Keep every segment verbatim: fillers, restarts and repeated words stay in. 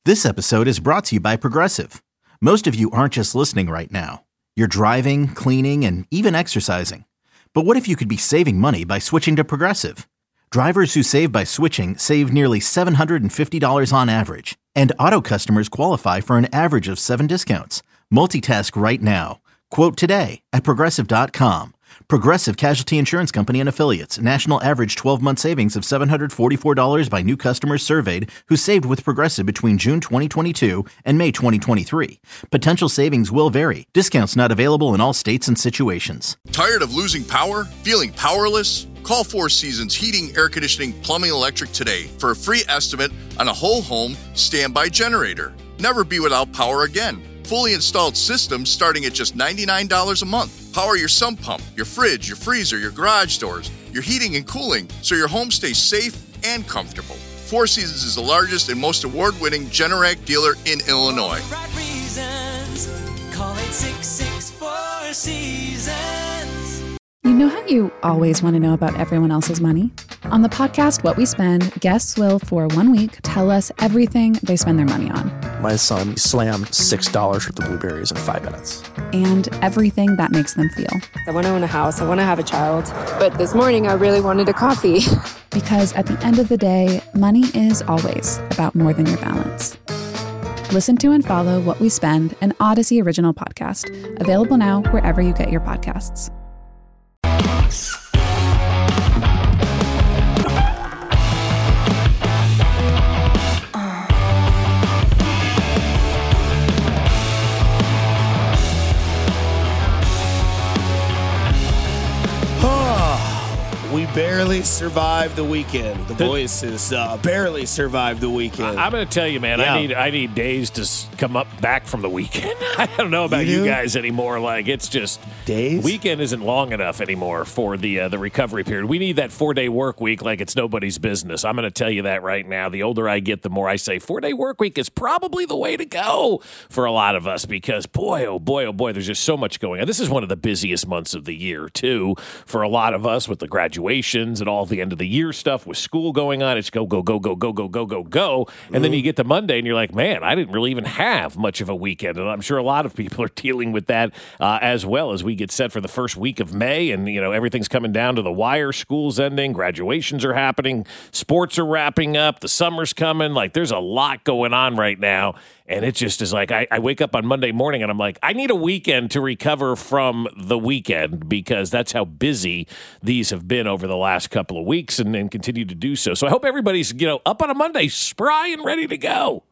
This episode is brought to you by Progressive. Most of you aren't just listening right now. You're driving, cleaning, and even exercising. But what if you could be saving money by switching to Progressive? Drivers who save by switching save nearly seven hundred fifty dollars on average. And auto customers qualify for an average of seven discounts. Multitask right now. Quote today at Progressive dot com. Progressive Casualty Insurance Company and Affiliates. National average twelve-month savings of seven hundred forty-four dollars by new customers surveyed who saved with Progressive between June twenty twenty-two and May twenty twenty-three. Potential savings will vary. Discounts not available in all states and situations. Tired of losing power? Feeling powerless? Call Four Seasons Heating, Air Conditioning, Plumbing, Electric today for a free estimate on a whole home standby generator. Never be without power again. Fully installed systems starting at just ninety-nine dollars a month. Power your sump pump, your fridge, your freezer, your garage doors, your heating and cooling, so your home stays safe and comfortable. Four Seasons is the largest and most award-winning Generac dealer in Illinois. Right reasons. Call it six six four Seasons. You know how you always want to know about everyone else's money? On the podcast What We Spend, guests will, for one week, tell us everything they spend their money on. My son slammed six dollars worth of blueberries in five minutes. And everything that makes them feel. I want to own a house. I want to have a child. But this morning, I really wanted a coffee. Because at the end of the day, money is always about more than your balance. Listen to and follow What We Spend, an Odyssey original podcast. Available now wherever you get your podcasts. We barely survived the weekend. The voices uh, barely survived the weekend. I'm going to tell you, man. Yeah. I need I need days to s- come up back from the weekend. I don't know about You you, do? guys anymore. Like it's just Days? Weekend isn't long enough anymore for the uh, the recovery period. We need that four day work week like it's nobody's business. I'm going to tell you that right now. The older I get, the more I say four day work week is probably the way to go for a lot of us because boy, oh boy, oh boy, there's just so much going on. This is one of the busiest months of the year too for a lot of us with the graduations and all the end of the year stuff with school going on. It's go, go, go, go, go, go, go, go, go. And then you get to Monday and you're like, man, I didn't really even have much of a weekend. And I'm sure a lot of people are dealing with that uh, as well as we get set for the first week of May. And, you know, everything's coming down to the wire. School's ending. Graduations are happening. Sports are wrapping up. The summer's coming. Like, there's a lot going on right now. And it just is like, I, I wake up on Monday morning and I'm like, I need a weekend to recover from the weekend because that's how busy these have been over the last couple of weeks and, and continue to do so. So I hope everybody's, you know, up on a Monday, spry and ready to go.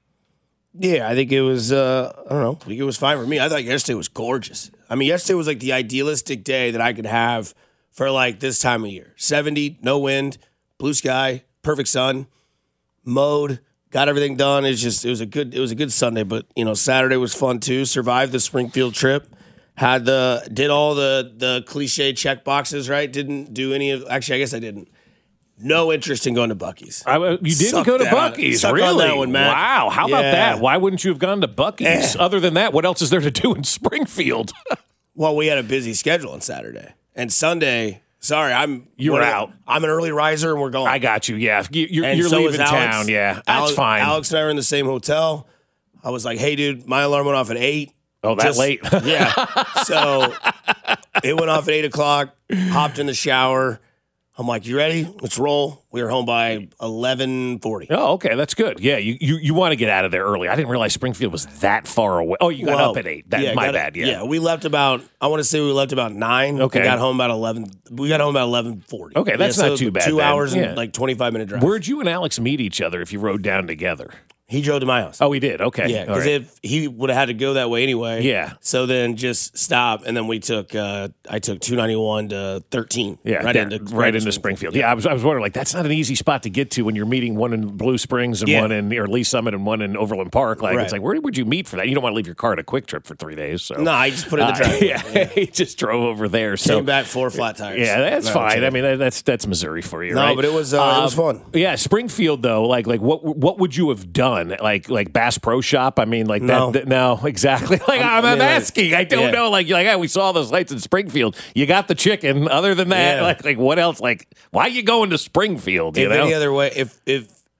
Yeah, I think it was, uh, I don't know, I think it was fine for me. I thought yesterday was gorgeous. I mean, yesterday was like the idealistic day that I could have for like this time of year. seventy, no wind, blue sky, perfect sun, mowed. Got everything done. It's just it was a good it was a good Sunday, but you know Saturday was fun too. Survived the Springfield trip. Had the did all the the cliche check boxes right. Didn't do any of actually I guess I didn't. No interest in going to Buc-ee's. I, you didn't Suck go to that on- Buc-ee's, suck on really? that one, Matt. Wow, how about Yeah. that? Why wouldn't you have gone to Buc-ee's? Eh. Other than that, what else is there to do in Springfield? Well, we had a busy schedule on Saturday and Sunday. Sorry, I'm You were what- out. I'm an early riser and we're going. I got you. Yeah, you, you're, And you're so leaving is Alex. town. Yeah, that's Alex, fine. Alex and I were in the same hotel. I was like, "Hey, dude, my alarm went off at eight. Oh, that Just- late? Yeah. So it went off at eight o'clock. Hopped in the shower. I'm like, "You ready? Let's roll." We were home by eleven forty. Oh, okay, that's good. Yeah, you, you, you want to get out of there early. I didn't realize Springfield was that far away. Oh, you got Well, up at eight. That, yeah, my got- bad. Yeah. yeah. We left about. I want to say we left about nine. Okay. We got home about eleven. We got home about eleven forty. Okay, that's Yeah, not so too bad Two then. hours Yeah. and like twenty five minute drive. Where'd you and Alex meet each other if you rode down together? He drove to my house. Oh, he did. Okay. Yeah, All because right. if he would have had to go that way anyway. Yeah. So then just stop, and then we took. Uh, I took two ninety one to thirteen. Yeah, right down- into right into Springfield. Yeah, I was I was wondering like that's not an easy spot to get to when you're meeting one in Blue Springs and Yeah. one in or Lee Summit and one in Overland Park. Like Right. it's like where would you meet for that? You don't want to leave your car at a Quick Trip for three days. So No, I just put it in the Uh, driveway. yeah, he just drove over there. So Came back four flat tires. yeah, that's No, fine. it's- I mean that- that's that's Missouri for you, No, right? but it was, uh, it was fun. Yeah, Springfield though, like like what what would you have done? Like like Bass Pro Shop? I mean, like No. that. No, exactly. Like I'm, I I'm mean, like, asking. I don't yeah. know. Like you're like, oh, we saw those lights in Springfield. You got the chicken. Other than that, Yeah. like like what else? Like why are you going to Springfield? You If know? any other way, if if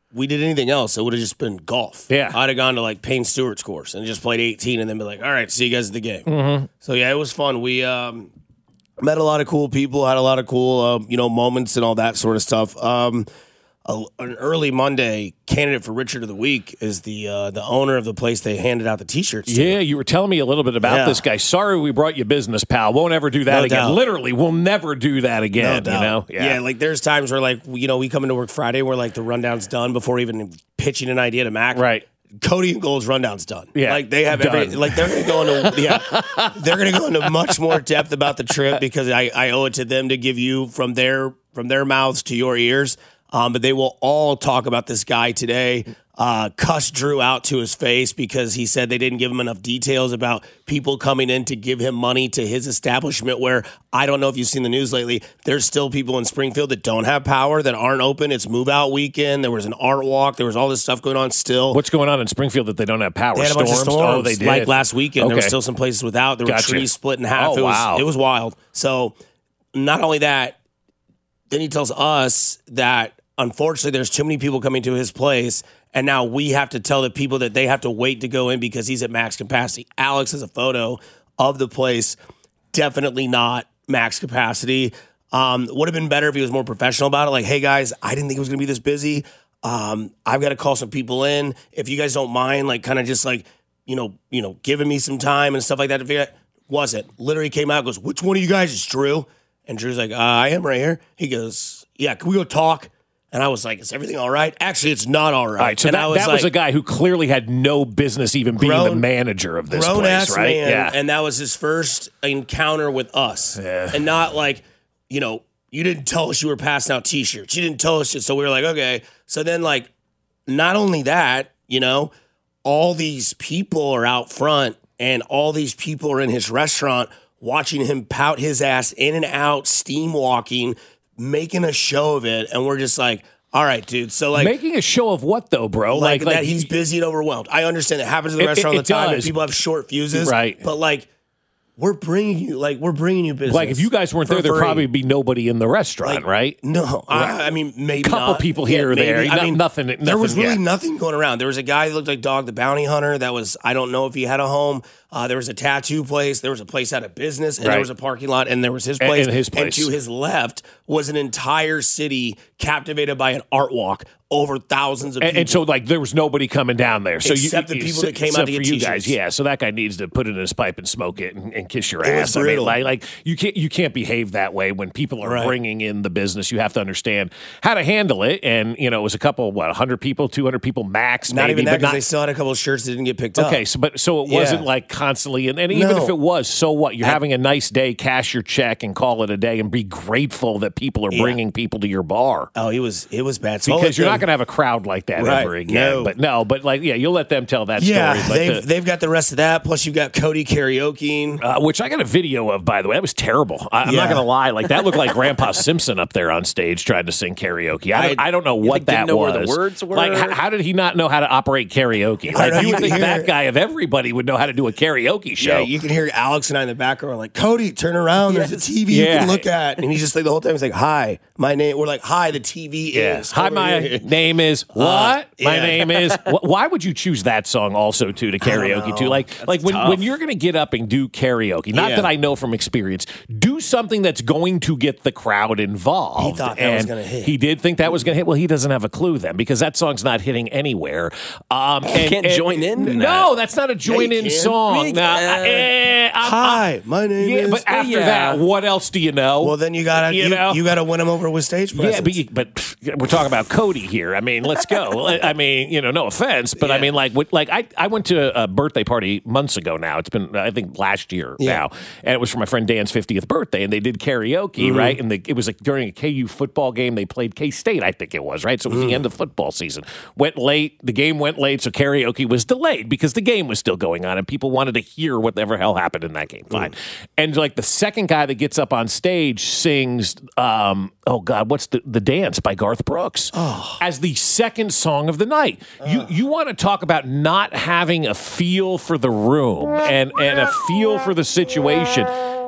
we did anything else, it would have just been golf. Yeah. I'd have gone to like Payne Stewart's course and just played eighteen and then be like, all right, see you guys at the game. Mm-hmm. So yeah, it was fun. We um, met a lot of cool people, had a lot of cool, uh, you know, moments and all that sort of stuff. Um, a, an early Monday candidate for Richard of the Week is the uh, the owner of the place they handed out the T-shirts to. Yeah, you were telling me a little bit about Yeah. this guy. Sorry we brought you business, pal. Won't ever do that No again. doubt. Literally, we'll never do that again. No you know? doubt. Yeah. like there's times where like you know we come into work Friday where like the rundown's done before even pitching an idea to Mac. Right. Cody and Gold's rundown's done. Yeah, like they have every done. like they're gonna go into yeah they're gonna go into much more depth about the trip because I, I owe it to them to give you from their from their mouths to your ears. Um, but they will all talk about this guy today. Uh, cuss Drew out to his face because he said they didn't give him enough details about people coming in to give him money to his establishment where I don't know if you've seen the news lately. There's still people in Springfield that don't have power, that aren't open. It's move out weekend. There was an art walk. There was all this stuff going on still. What's going on in Springfield that they don't have power? They had a bunch of storms. Oh, they did. Like last weekend, there were Okay. still some places without. There Gotcha. were trees split in half. Oh, it was, wow. It was wild. So not only that, then he tells us that unfortunately there's too many people coming to his place, and now we have to tell the people that they have to wait to go in because he's at max capacity. Alex has a photo of the place. Definitely not max capacity. Um, would have been better if he was more professional about it. Like, hey guys, I didn't think it was going to be this busy. Um, I've got to call some people in. If you guys don't mind, like, kind of just like, you know, you know, giving me some time and stuff like that to figure out. Wasn't. Literally came out, goes, which one of you guys is Drew? And Drew's like, uh, I am right here. He goes, yeah, can we go talk? And I was like, is everything all right? Actually, it's not all right. All right, so and that, I was that like, was a guy who clearly had no business even being the Grown- manager of this grown place, ass right? man, Yeah. and that was his first encounter with us. Yeah. And not like, you know, you didn't tell us you were passing out T-shirts. You didn't tell us shit. So we were like, okay. So then, like, not only that, you know, all these people are out front, and all these people are in his restaurant watching him pout his ass in and out, steam walking, making a show of it, and we're just like, all right, dude. So like Making a show of what though, bro? like, Like, like that he's busy and overwhelmed. I understand that happens in the It- restaurant it- all the time, it and does. people have short fuses, Right. But like, we're bringing you, like, we're bringing you business. like if you guys weren't for there, there'd free. probably be nobody in the restaurant, Like, right? No, I, I mean maybe Couple not. people here or there. maybe. I No- mean, nothing- There was nothing, really yeah. nothing going around. There was a guy who looked like Dog the Bounty Hunter. That was I don't know if he had a home. Uh, there was a tattoo place. There was a place out of business, and Right. there was a parking lot, and there was his And- place. and his place. And to his left was an entire city captivated by an art walk over thousands of And, people. and so, like, there was nobody coming down there. So Except you, the you- people that came except out to for get you T-shirts. guys. Yeah, so that guy needs to put it in his pipe and smoke it and, and kiss your It was ass. I mean, brutal. like, like you can't you can't behave that way when people are Right. bringing in the business. You have to understand how to handle it. And you know, it was a couple, what, a hundred people, two hundred people max, not maybe, even that but because not. they still had a couple of shirts that didn't get picked up. Okay, so but so it wasn't Yeah. like constantly, and, and even No. if it was, so what? You're I- having a nice day, cash your check, and call it a day, and be grateful that people are Yeah. bringing people to your bar. Oh, it was it was bad. So I'll Because let you're not them- going to have a crowd like that Right. ever again. No. But no, but like, yeah, you'll let them tell that Yeah, story. But they've, the- they've got the rest of that. Plus, you've got Cody karaokeing. Uh, which I got a video of, by the way. That was terrible. I, I'm Yeah. not going to lie. Like that looked like Grandpa Simpson up there on stage trying to sing karaoke. I don't, I- I don't know You what think that didn't know was. where the words were? Like, h- how did he not know how to operate karaoke? I Like, know, you you would can think hear that it. guy of everybody would know how to do a karaoke show. Yeah, you can hear Alex and I in the background like, Cody, turn around. There's a T V you Yeah. can look at. And he's just like the whole time he's like, hi, my name. We're like, hi, the T V Yeah. is. Hi, over my here." name is what? Uh, My yeah. name is. Wh- Why would you choose that song also too to karaoke to? Like, like when, when you're going to get up and do karaoke. Not Yeah. that I know from experience. Do something that's going to get the crowd involved. He thought that and was gonna hit. He did think that was going to hit. Well, he doesn't have a clue then because that song's not hitting anywhere. Um, and, can't and- join in to No, that's not a join in can. song. We- Nah, uh, eh, I'm- Hi, my name yeah, is. but after Yeah. that, what else do you know? well, then you gotta You you, know? you gotta win him over with stage presence. Yeah, but, you, but pff, we're talking about Cody here. I mean, let's go. I mean, you know, no offense, but I Yeah. mean, like, what- like I, I went to a birthday party months ago now. It's been, I think, last year Yeah. now, and it was for my friend Dan's fiftieth birthday, and they did karaoke, Mm-hmm. right? And the, it was like during a K U football game. They played K State, I think it was, right? So it was Mm. the end of football season. Went late. The game went late, so karaoke was delayed because the game was still going on, and people wanted to hear whatever hell happened in that game. Fine. Mm. And like the second guy that gets up on stage sings, um, oh God, what's the the dance by Garth Brooks Oh. as the second song of the night. You you want to talk about not having a feel for the room and and a feel for the situation.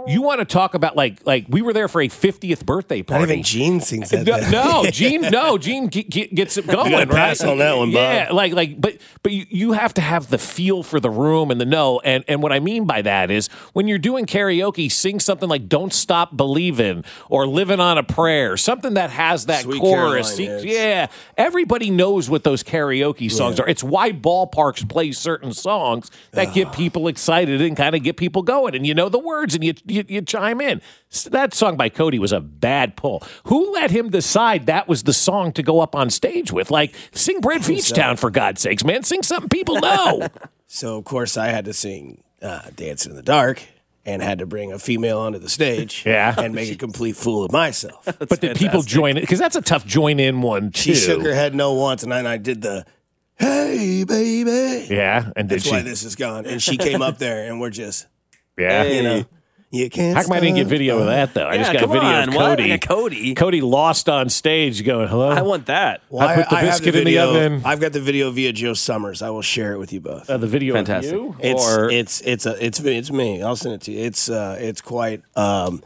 You want to talk about like like we were there for a fiftieth birthday party. Not even Gene sings that. No, no, Gene, no, Gene g- g- gets it going. You gotta right? pass on that one, Bob. Yeah, like like, but but you, you have to have the feel for the room and the know. And and what I mean by that is when you're doing karaoke, sing something like "Don't Stop Believing" or "Living on a Prayer," something that has that Sweet chorus. Caroline is. Yeah, everybody knows what those karaoke songs Yeah. are. It's why ballparks play certain songs that get people excited and kind of get people going. And you know the words, and you you, you chime in. S- That song by Cody was a bad pull. Who let him decide that was the song to go up on stage with? Like, sing Brent Beachtown, for God's sakes, man. Sing something people know. So, of course, I had to sing uh, Dancing in the Dark and had to bring a female onto the stage Yeah. and make a complete fool of myself. But did people join it? Because that's a tough join-in one, too. She shook her head no once, and then I did the, hey, baby. Yeah, and did That's she? why this is gone. And she came up there, and we're just, Yeah. you know, you can't How come I didn't get stop. video of that, though? I just Yeah, got a come video on, of what? Cody. I got Cody. Cody lost on stage going, hello? I want that. Well, I put the have biscuit in the video- oven. I've got the video via Joe Summers. I will share it with you both. Uh, the video Fantastic. of you? It's or it's it's a it's it's me. I'll send it to you. It's uh it's quite um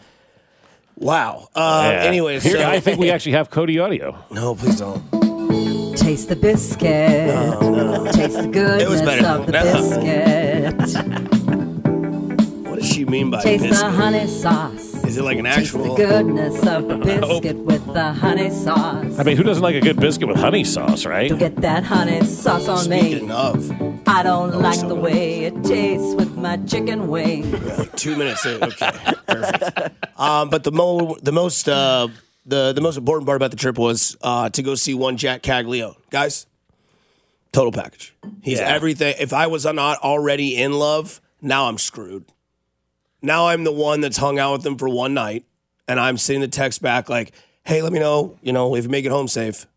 wow. Uh Yeah. Anyways, Here, so, I think we actually have Cody audio. no, please don't. Taste the biscuit. Taste the goodness It was better. of the No. biscuit. What does she mean by Taste the biscuit? honey sauce. Is it like an Taste the actual? goodness of the biscuit with the honey sauce. I mean, who doesn't like a good biscuit with honey sauce, right? To get that honey sauce on Speaking me. of, I don't like the way it tastes with my chicken wing. like two minutes. In. Okay, perfect. Um, but the mo the most uh the the most important part about the trip was uh to go see one Jack Caglione, guys. Total package. He's Yeah. everything. If I was not already in love, now I'm screwed. Now I'm the one that's hung out with them for one night, and I'm sending the text back like, hey, let me know, you know, if you make it home safe.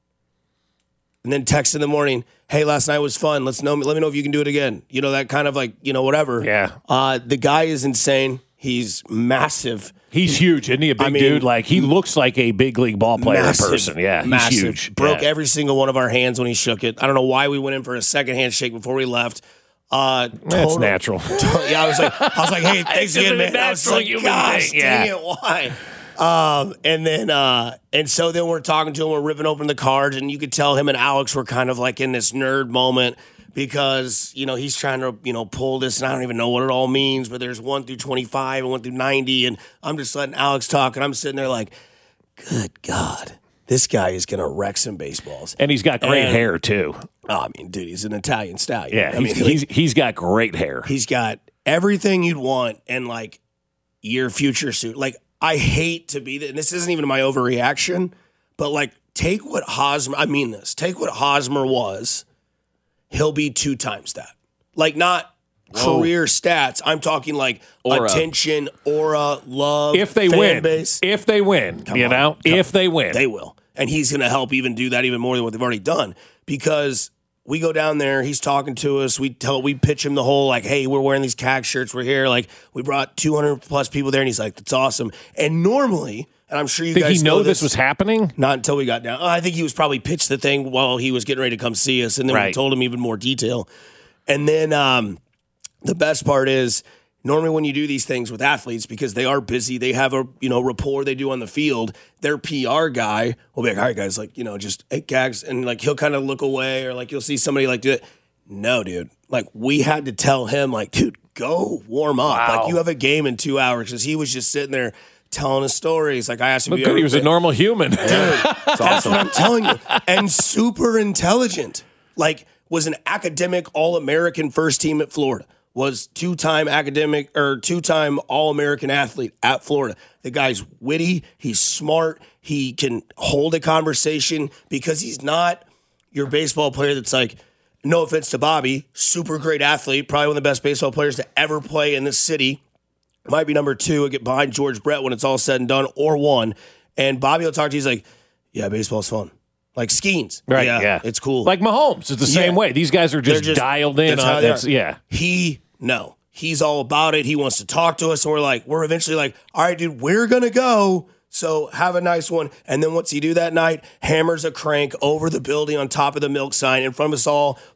And then text in the morning, hey, last night was fun. Let's know, let me know if you can do it again. You know, that kind of like, you know, whatever. Yeah. Uh, the guy is insane. He's massive. He's huge, isn't he? A big I mean, dude. Like, he looks like a big league ball player Massive, in person. Yeah, he's massive. huge. Broke Yeah. every single one of our hands when he shook it. I don't know why we went in for a second handshake before we left. Uh, That's total- natural. Yeah, I was like, I was like, hey, thanks It's just again, a man. I was natural like, human gosh, thing, dang yeah. it, why? Um, and then, uh, and so then we're talking to him, we're ripping open the cards, and you could tell him and Alex were kind of like in this nerd moment because, you know, he's trying to, you know, pull this, and I don't even know what it all means, but there's one through twenty-five and one through ninety, and I'm just letting Alex talk, and I'm sitting there like, good God, this guy is going to wreck some baseballs. And he's got great And- hair, too. Oh, I mean, dude, he's an Italian stallion. Yeah, I he's, mean, he's, he's got great hair. He's got everything you'd want and like your future suit. Like, I hate to be that, and this isn't even my overreaction, but like, take what Hosmer, I mean this, take what Hosmer was, he'll be two times that. Like, not career stats. I'm talking like Aura. attention, aura, love, If they fan win. base. If they win, you on, know? come If they win. They will. And he's going to help even do that even more than what they've already done because we go down there, he's talking to us, we tell we pitch him the whole like, hey, we're wearing these C A G shirts, we're here, like we brought two hundred plus people there, and he's like, that's awesome. And normally, and I'm sure you Did guys he know know this was happening? not until we got down. Oh, I think he was probably pitched the thing while he was getting ready to come see us, and then we Right. told him even more detail. And then um, the best part is normally when you do these things with athletes, because they are busy, they have a you know rapport they do on the field. Their P R guy will be like, all right, guys, like you know, just hey, gags, and like he'll kind of look away, or like you'll see somebody like do it. No, dude, like we had to tell him, like, dude, go warm up. Wow. Like you have a game in two hours because he was just sitting there telling us stories. Like I asked him, Look if good. you He ever was a been- normal human. That's what I'm telling you. And super intelligent. Like, was an academic All-American first team at Florida. Was two-time academic or two-time All-American athlete at Florida. The guy's witty. He's smart. He can hold a conversation because he's not your baseball player that's like, no offense to Bobby, super great athlete, probably one of the best baseball players to ever play in this city. Might be number two, get behind George Brett when it's all said and done, or one. And Bobby will talk to you, he's like, yeah, baseball's fun. Like Skeens. Right, yeah, yeah. it's cool. Like Mahomes, it's the same Yeah. way. These guys are just, They're just- dialed in that's how on they this. are. Yeah. He, no. He's all about it. He wants to talk to us. And we're like, we're eventually like, all right, dude, we're going to go. So have a nice one. And then what's he do that night? Hammers a crank over the building on top of the milk sign in front of us all,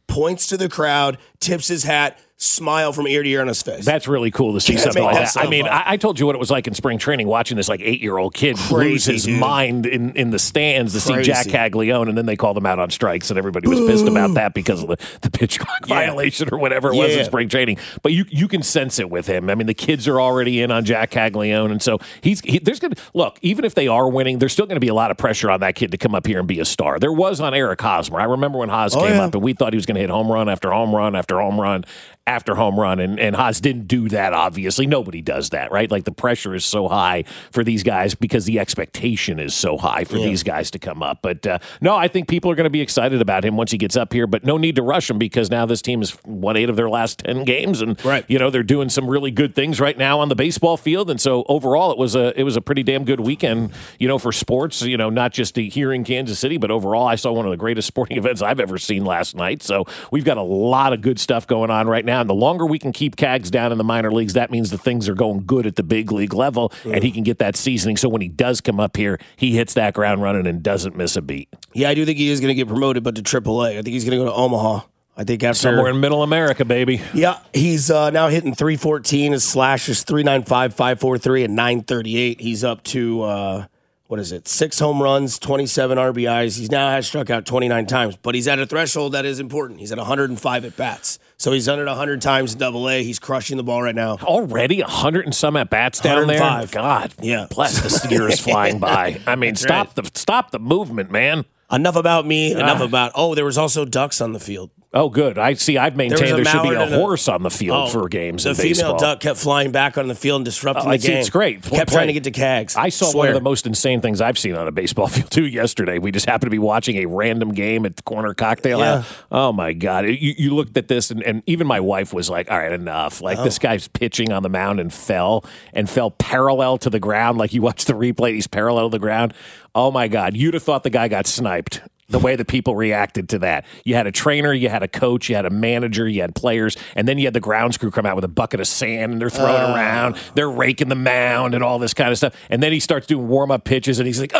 points to the crowd, tips his hat, smile from ear to ear on his face. That's really cool to see Can't something make like that that. I mean, stuff up. I, I told you what it was like in spring training, watching this like eight-year-old kid Crazy, lose his dude. mind in, in the stands to Crazy. see Jack Caglione, and then they called him out on strikes, and everybody was pissed about that because of the, the pitch clock Yeah. violation or whatever it was Yeah. in spring training. But you you can sense it with him. I mean, the kids are already in on Jack Caglione, and so he's he, there's going to look. Even if they are winning, there's still going to be a lot of pressure on that kid to come up here and be a star. There was on Eric Hosmer. I remember when Hos Oh, came yeah. up, and we thought he was going to hit home run after home run after home run after home run, and and Haas didn't do that. Obviously, nobody does that, right? Like the pressure is so high for these guys because the expectation is so high for Yeah. these guys to come up. But uh, no, I think people are going to be excited about him once he gets up here. But no need to rush him because now this team has won eight of their last ten games, and Right. you know they're doing some really good things right now on the baseball field. And so overall, it was a it was a pretty damn good weekend, you know, for sports. You know, not just here in Kansas City, but overall, I saw one of the greatest sporting events I've ever seen last night. So we've got a lot of good stuff going on right now. And the longer we can keep Cags down in the minor leagues, that means the things are going good at the big league level, and he can get that seasoning. So when he does come up here, he hits that ground running and doesn't miss a beat. Yeah, I do think he is going to get promoted, but to triple A. I think he's going to go to Omaha. I think after Somewhere in Middle America, baby. Yeah, he's uh, now hitting three fourteen. His slash is three ninety-five, five forty-three, and nine thirty-eight. He's up to, uh, what is it, six home runs, twenty-seven R B Is. He's now has struck out twenty-nine times, but he's at a threshold that is important. He's at one hundred five at bats. So he's done it one hundred times in double A. He's crushing the ball right now. Already a hundred and some at bats down there. one hundred five. God, Yeah. bless the year is flying by. I mean, That's stop the stop the movement, man. Enough about me. Enough Ah. about, oh, there was also ducks on the field. Oh, good. I see. I've maintained There there, was a should be a mallard and a- horse on the field Oh, for games The in female baseball. duck kept flying back on the field and disrupting Oh, the it's- game. it's great. Kept Play. trying to get to Cags. I saw one Swear. of the most insane things I've seen on a baseball field too yesterday. We just happened to be watching a random game at the corner cocktail Yeah. house. Oh my God. You, you looked at this and, and even my wife was like, all right, enough. Like Oh. this guy's pitching on the mound and fell and fell parallel to the ground. Like you watch the replay, he's parallel to the ground. Oh my God. You'd have thought the guy got sniped. The way that people reacted to that. You had a trainer, you had a coach, you had a manager, you had players, and then you had the grounds crew come out with a bucket of sand and they're throwing Uh. around, they're raking the mound and all this kind of stuff. And then he starts doing warm-up pitches and he's like,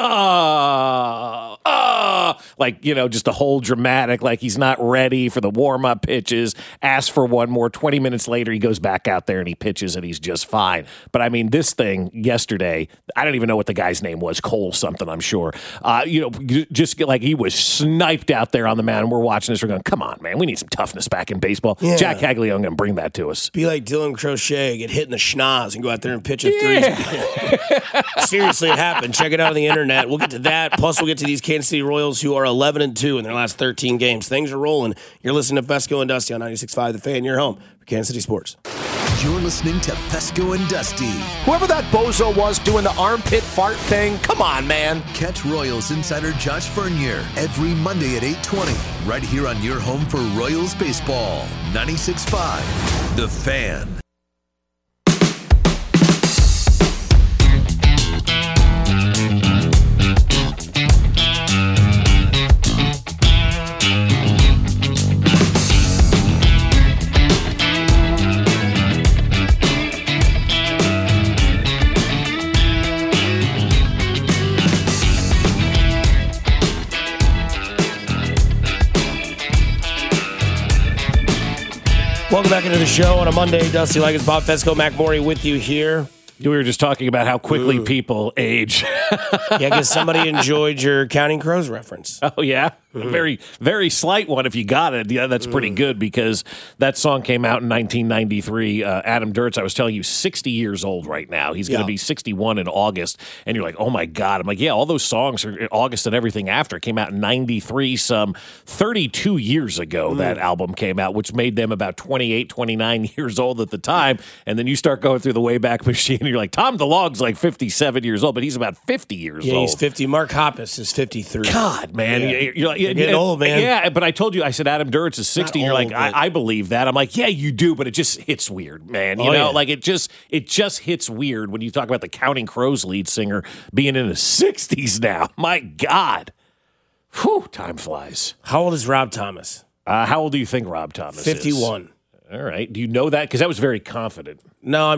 ah, ah, like, you know, just a whole dramatic, like he's not ready for the warm-up pitches, asks for one more. twenty minutes later, he goes back out there and he pitches and he's just fine. But I mean, this thing yesterday, I don't even know what the guy's name was, Cole something, I'm sure. Uh, you know, just like he was sniped out there on the mound. And we're watching this. We're going, come on, man. We need some toughness back in baseball. Yeah. Jack Caglione going to bring that to us. Be like Dylan Crochet, get hit in the schnoz and go out there and pitch a three. Seriously, it happened. Check it out on the internet. We'll get to that. Plus, we'll get to these Kansas City Royals who are eleven and two in their last thirteen games. Things are rolling. You're listening to Fesco and Dusty on ninety-six point five The Fan. You're home for Kansas City Sports. You're listening to Fesco and Dusty. Whoever that bozo was doing the armpit fart thing, come on, man. Catch Royals insider Josh Vernier every Monday at eight twenty, right here on your home for Royals baseball. ninety-six point five The Fan. Welcome back into the show on a Monday. Dusty Liggins, Bob Fesco, Mac Morey with you here. We were just talking about how quickly people age. Yeah, I guess somebody enjoyed your Counting Crows reference. Oh, yeah? A very, very slight one if you got it. Yeah, that's pretty good because that song came out in nineteen ninety-three. Uh, Adam Duritz, I was telling you, sixty years old right now. He's going to Yeah. be sixty-one in August. And you're like, oh, my God. I'm like, yeah, all those songs are August and everything after came out in ninety-three, some thirty-two years ago that album came out, which made them about twenty-eight, twenty-nine years old at the time. And then you start going through the Wayback Machine and you're like, Tom DeLonge's like fifty-seven years old, but he's about fifty years Yeah, old. he's fifty. Mark Hoppus is fifty-three. God, man. Yeah. You're, you're like, You're getting old, man. Yeah, but I told you, I said Adam Duritz is sixty. Not You're like, old, I, but- I believe that. I'm like, yeah, you do, but it just hits weird, man. You Oh, know, yeah. like it just it just hits weird when you talk about the Counting Crows lead singer being in his sixties now. My God. Whew, time flies. How old is Rob Thomas? Uh, how old do you think Rob Thomas is? fifty-one. All right. Do you know that? Because that was very confident. No, I'm just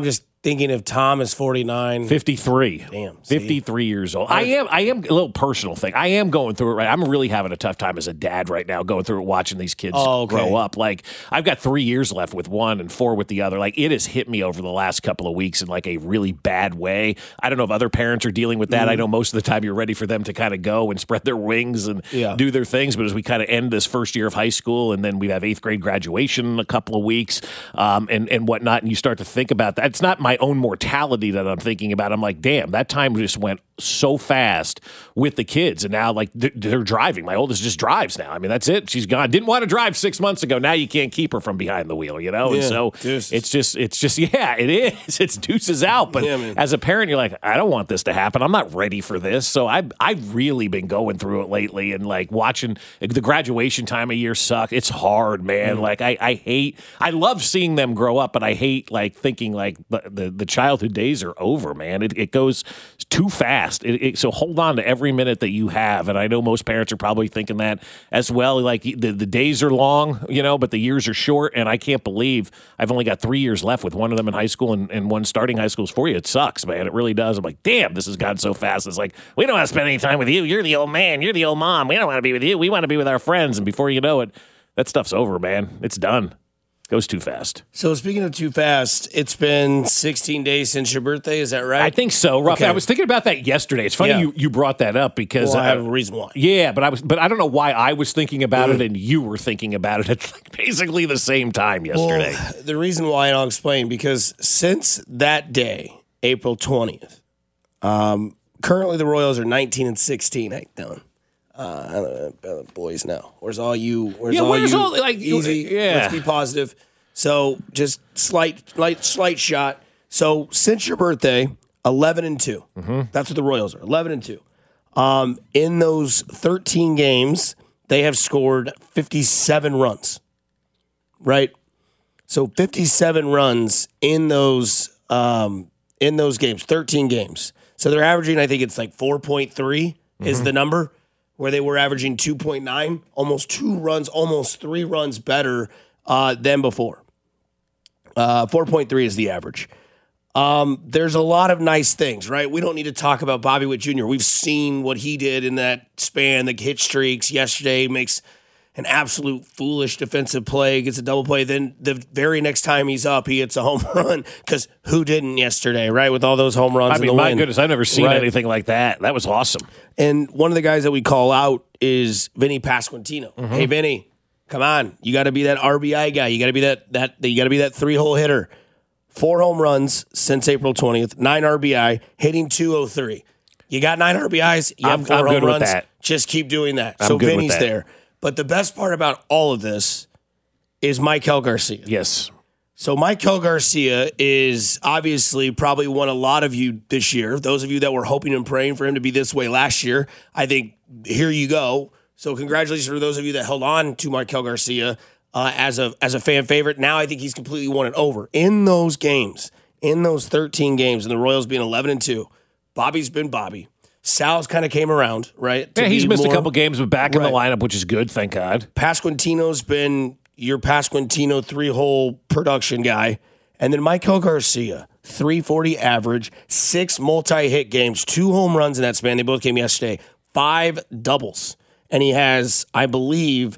thinking if Tom is forty-nine. fifty-three. Damn. See? fifty-three years old. I am, I am a little personal thing. I am going through it right. I'm really having a tough time as a dad right now, going through it, watching these kids oh, okay. grow up. Like, I've got three years left with one and four with the other. Like, it has hit me over the last couple of weeks in like a really bad way. I don't know if other parents are dealing with that. Mm. I know most of the time you're ready for them to kind of go and spread their wings and yeah. do their things. But as we kind of end this first year of high school, and then we have eighth grade graduation in a couple of weeks, um, and, and whatnot, and you start to think about that. It's not my own mortality that I'm thinking about. I'm like, damn, that time just went so fast with the kids. And now, like, they're, they're driving. My oldest just drives now. I mean, that's it. She's gone. Didn't want to drive six months ago. Now you can't keep her from behind the wheel, you know? Yeah, and so deuces. it's just, it's just, yeah, it is. It's deuces out. But yeah, as a parent, you're like, I don't want this to happen. I'm not ready for this. So I've, I've really been going through it lately and, like, watching the graduation time of year suck. It's hard, man. Mm. Like, I, I hate, I love seeing them grow up, but I hate, like, thinking, like, the, the, the childhood days are over, man. It, it goes too fast. It, it, so hold on to every minute that you have. And I know most parents are probably thinking that as well. Like, the, the days are long, you know, but the years are short. And I can't believe I've only got three years left with one of them in high school and, and one starting high schools for you. It sucks, man. It really does. I'm like, damn, this has gone so fast. It's like, we don't want to spend any time with you. You're the old man. You're the old mom. We don't want to be with you. We want to be with our friends. And before you know it, that stuff's over, man. It's done. Goes too fast. So speaking of too fast, it's been sixteen days since your birthday. Is that right? I think so. Roughly. Okay. I was thinking about that yesterday. It's funny Yeah. you, you brought that up because Well, I uh, have a reason why. Yeah, but I was, but I don't know why I was thinking about it and you were thinking about it at like basically the same time yesterday. Well, the reason why, and I'll explain, because since that day, April twentieth, um, currently the Royals are nineteen and sixteen. Hey, Dylan. Uh, I don't know, boys now. Where's all you? Where's Yeah, all where's you? all, like, easy. yeah. Let's be positive. So just slight, slight, slight shot. So since your birthday, eleven and two. Mm-hmm. That's what the Royals are. Eleven and two. Um, in those thirteen games, they have scored fifty-seven runs. Right. So fifty-seven runs in those um, in those games. Thirteen games. So they're averaging. I think it's like four point three mm-hmm. is the number. Where they were averaging two point nine, almost two runs, almost three runs better uh, than before. Uh, four point three is the average. Um, there's a lot of nice things, right? We don't need to talk about Bobby Witt Junior We've seen what he did in that span, the hit streaks. Yesterday makes an absolute foolish defensive play, gets a double play. Then the very next time he's up, he hits a home run because who didn't yesterday, right? With all those home runs I in mean, the my win. goodness, I've never seen Right. anything like that. That was awesome. And one of the guys that we call out is Vinny Pasquantino. Mm-hmm. Hey, Vinny, come on. You got to be that R B I guy. You got to be that that you got to be that three-hole hitter. Four home runs since April twentieth, nine R B I, hitting two oh three. You got nine R B Is, you have I'm- four I'm home good with runs. that. Just keep doing that. I'm so good with Vinny's that. there. But the best part about all of this is Maikel Garcia. Yes. So Maikel Garcia is obviously probably won a lot of you this year. Those of you that were hoping and praying for him to be this way last year, I think here you go. So congratulations for those of you that held on to Maikel Garcia uh, as a as a fan favorite. Now I think he's completely won it over. In those games, in those thirteen games, and the Royals being eleven and two, Bobby's been Bobby. Sal's kind of came around, right? Yeah, he's missed more, a couple games, but back in Right. the lineup, which is good, thank God. Pasquantino's been your Pasquantino three-hole production guy. And then Maikel Garcia, three forty average, six multi-hit games, two home runs in that span. They both came yesterday. Five doubles. And he has, I believe,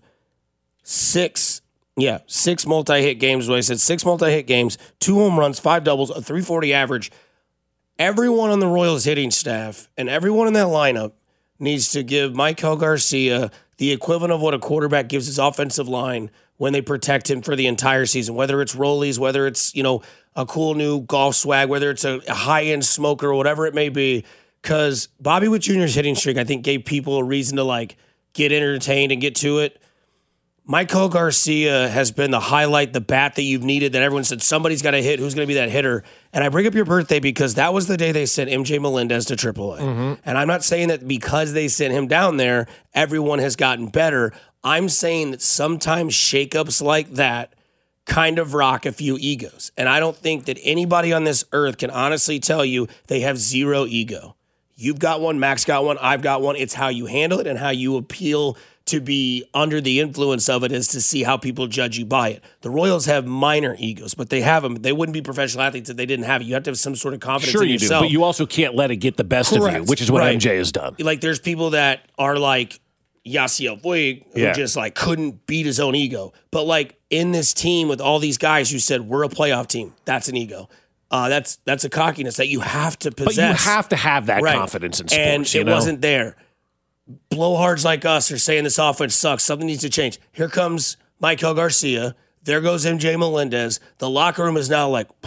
six, yeah, six multi-hit games. What I said, six multi-hit games, two home runs, five doubles, a three forty average. Everyone on the Royals hitting staff and everyone in that lineup needs to give Maikel Garcia the equivalent of what a quarterback gives his offensive line when they protect him for the entire season, whether it's rollies, whether it's, you know, a cool new golf swag, whether it's a, a high-end smoker or whatever it may be. Because Bobby Witt Junior's hitting streak, I think, gave people a reason to, like, get entertained and get to it. Maikel Garcia has been the highlight, the bat that you've needed, that everyone said somebody's got to hit. Who's going to be that hitter? And I bring up your birthday because that was the day they sent M J Melendez to triple A. Mm-hmm. And I'm not saying that because they sent him down there, everyone has gotten better. I'm saying that sometimes shakeups like that kind of rock a few egos. And I don't think that anybody on this earth can honestly tell you they have zero ego. You've got one, Max got one, I've got one. It's how you handle it and how you appeal to be under the influence of it is to see how people judge you by it. The Royals have minor egos, but they have them. They wouldn't be professional athletes if they didn't have it. You have to have some sort of confidence sure in you yourself. do, but you also can't let it get the best Correct. of you, which is what Right. M J has done. Like there's people that are like Yasiel Puig, who Yeah. just like couldn't beat his own ego. But like in this team with all these guys who said we're a playoff team, that's an ego. Uh, that's that's a cockiness that you have to possess. But you have to have that Right. confidence in sports. And you it know? wasn't there. Blowhards like us are saying this offense sucks. Something needs to change. Here comes Michael Garcia. There goes M J Melendez. The locker room is now like,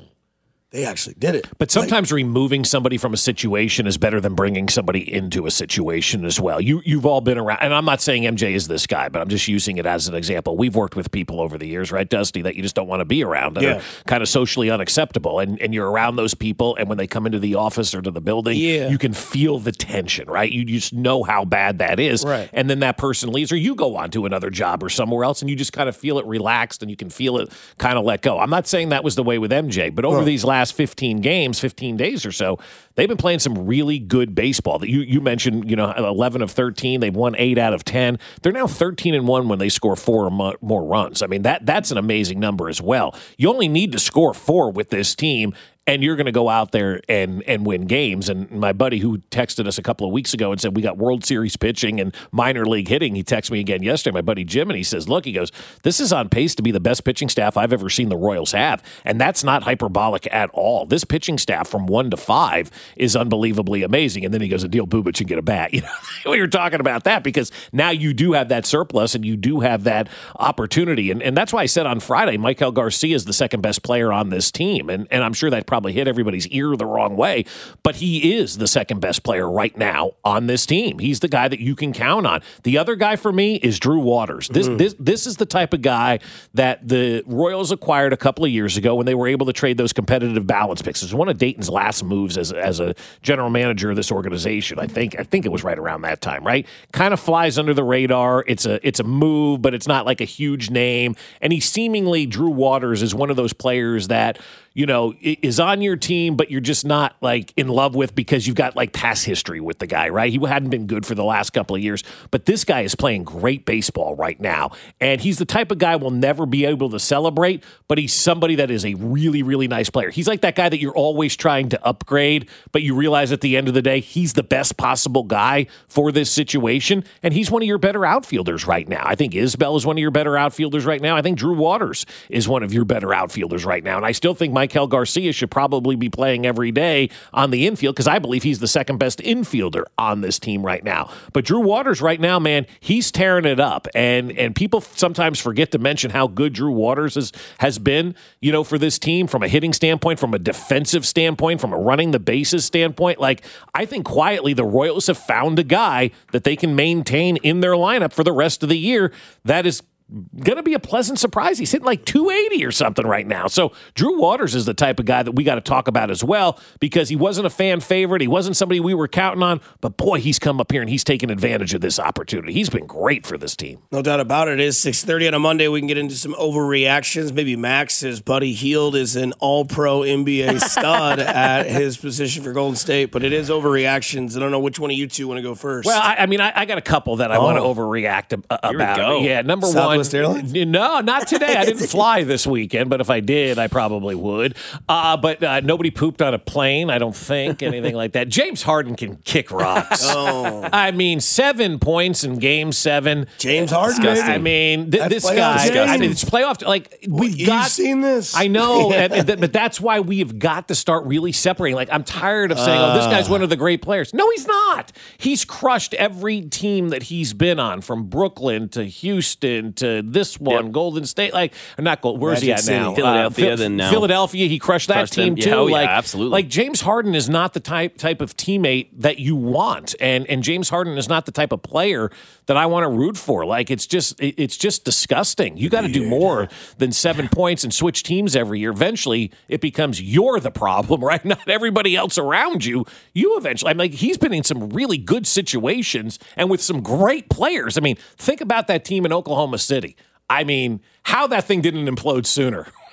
they actually did it. But sometimes like, removing somebody from a situation is better than bringing somebody into a situation as well. You, you've all been around, and I'm not saying M J is this guy, but I'm just using it as an example. We've worked with people over the years, right, Dusty, that you just don't want to be around, that Yeah. are kind of socially unacceptable. And, and you're around those people, and when they come into the office or to the building, Yeah. you can feel the tension, right? You just know how bad that is. Right. And then that person leaves, or you go on to another job or somewhere else, and you just kind of feel it relaxed, and you can feel it kind of let go. I'm not saying that was the way with M J, but over Right. these last fifteen games, fifteen days or so, they've been playing some really good baseball. That you you mentioned, you know, eleven of thirteen. They've won eight out of ten. They're now thirteen and one when they score four or mo- more runs. I mean, that that's an amazing number as well. You only need to score four with this team, and you're going to go out there and and win games. And my buddy who texted us a couple of weeks ago and said we got World Series pitching and minor league hitting, he texted me again yesterday, my buddy Jim, and he says, look, he goes, this is on pace to be the best pitching staff I've ever seen the Royals have. And that's not hyperbolic at all. This pitching staff from one to five is unbelievably amazing. And then he goes, Adil Bubic and get a bat. You know, we were talking about that because now you do have that surplus and you do have that opportunity. And, and that's why I said on Friday, Michael Garcia is the second best player on this team. And, and I'm sure that probably hit everybody's ear the wrong way, but he is the second best player right now on this team. He's the guy that you can count on. The other guy for me is Drew Waters. This mm-hmm. this this is the type of guy that the Royals acquired a couple of years ago when they were able to trade those competitive balance picks. It was one of Dayton's last moves as as a general manager of this organization. I think I think it was right around that time, right? Kind of flies under the radar. It's a it's a move, but it's not like a huge name. And he seemingly, Drew Waters, is one of those players that, you know, is on your team, but you're just not like in love with because you've got like past history with the guy, right? He hadn't been good for the last couple of years, but this guy is playing great baseball right now. And he's the type of guy we'll never be able to celebrate, but he's somebody that is a really, really nice player. He's like that guy that you're always trying to upgrade, but you realize at the end of the day, he's the best possible guy for this situation. And he's one of your better outfielders right now. I think Isbell is one of your better outfielders right now. I think Drew Waters is one of your better outfielders right now. And I still think Michael Garcia should probably be playing every day on the infield because I believe he's the second best infielder on this team right now. But Drew Waters right now, man, he's tearing it up. And and people sometimes forget to mention how good Drew Waters is, has been, you know, for this team from a hitting standpoint, from a defensive standpoint, from a running the bases standpoint. Like, I think quietly the Royals have found a guy that they can maintain in their lineup for the rest of the year that is going to be a pleasant surprise. He's hitting like two eighty or something right now. So Drew Waters is the type of guy that we got to talk about as well because he wasn't a fan favorite. He wasn't somebody we were counting on, but boy, he's come up here and he's taken advantage of this opportunity. He's been great for this team. No doubt about it. It is six thirty on a Monday. We can get into some overreactions. Maybe Max, his buddy Heald, is an all-pro N B A stud at his position for Golden State, but it is overreactions. I don't know which one of you two want to go first. Well, I, I mean, I, I got a couple that I Oh. want to overreact ab- about. go. Yeah, number Southwest one. Airlines? No, not today. I didn't fly this weekend, but if I did, I probably would. Uh, but uh, nobody pooped on a plane, I don't think, anything like that. James Harden can kick rocks. Oh. I mean, seven points in game seven. James Harden, I baby. mean, th- That's this playoff guy, game. I mean, it's playoff. Like, we've You've got. seen this. I know, and, and th- but that's why we have got to start really separating. Like, I'm tired of saying, oh, this guy's one of the great players. No, he's not. He's crushed every team that he's been on, from Brooklyn to Houston to this one, Yep. Golden State. Like, not Gold, where's Magic he at City. now? Philadelphia, Phil- then now. Philadelphia, he crushed that Crushed team them. too. Yeah, oh, yeah, like, absolutely. Like, James Harden is not the type type of teammate that you want, and and James Harden is not the type of player that I want to root for. Like, it's just it, it's just disgusting. You got to do more than seven points and switch teams every year. Eventually, it becomes you're the problem, right? Not everybody else around you. You eventually, I'm like, he's been in some really good situations and with some great players. I mean, think about that team in Oklahoma City. I mean, how that thing didn't implode sooner.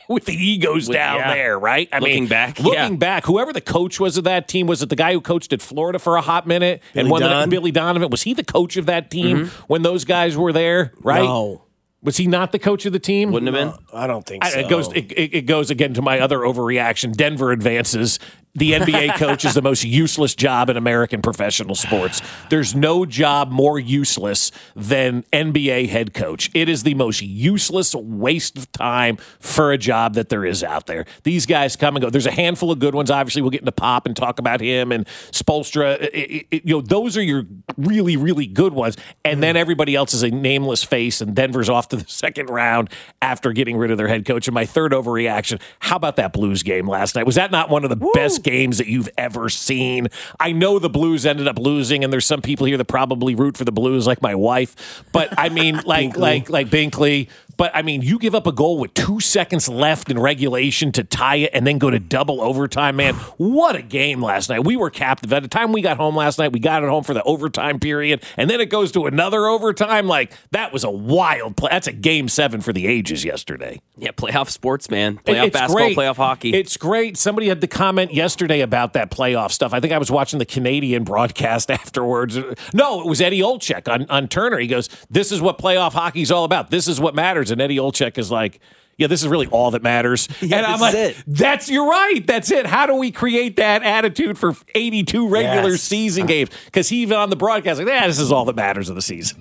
with the egos With- down yeah. there, right? I Looking mean, back, looking yeah. back, whoever the coach was of that team, was it the guy who coached at Florida for a hot minute Billy and won the Don? Billy Donovan? Was he the coach of that team when those guys were there? Right? No. Was he not the coach of the team? Wouldn't have been. I don't think I- so. It goes. It, it it goes again to my other overreaction. Denver advances. The N B A coach is the most useless job in American professional sports. There's no job more useless than N B A head coach. It is the most useless waste of time for a job that there is out there. These guys come and go. There's a handful of good ones. Obviously, we'll get into Pop and talk about him and Spoelstra. It- it- it- you know, those are your really, really good ones. And then everybody else is a nameless face, and Denver's off to the second round after getting rid of their head coach. And my third overreaction, how about that Blues game last night? Was that not one of the best games that you've ever seen? I know the Blues ended up losing, and there's some people here that probably root for the Blues, like my wife. But I mean, like like like Binkley. But I mean, you give up a goal with two seconds left in regulation to tie it, and then go to double overtime. Man, what a game last night! We were captive. By the time we got home last night, we got it home for the overtime period, and then it goes to another overtime. Like that was a wild play. That's a game seven for the ages yesterday. Yeah, playoff sports, man. Playoff It's basketball, great. playoff hockey. It's great. Somebody had the comment yesterday about that playoff stuff. I think I was watching the Canadian broadcast afterwards. No, it was Eddie Olczyk on, on Turner. He goes, "This is what playoff hockey's all about. This is what matters." And Eddie Olczyk is like, "Yeah, this is really all that matters." Yeah, and I'm this like, is it. "That's you're right. That's it. How do we create that attitude for eighty-two regular Yes. season games?" Because he even on the broadcast like, "Yeah, this is all that matters of the season."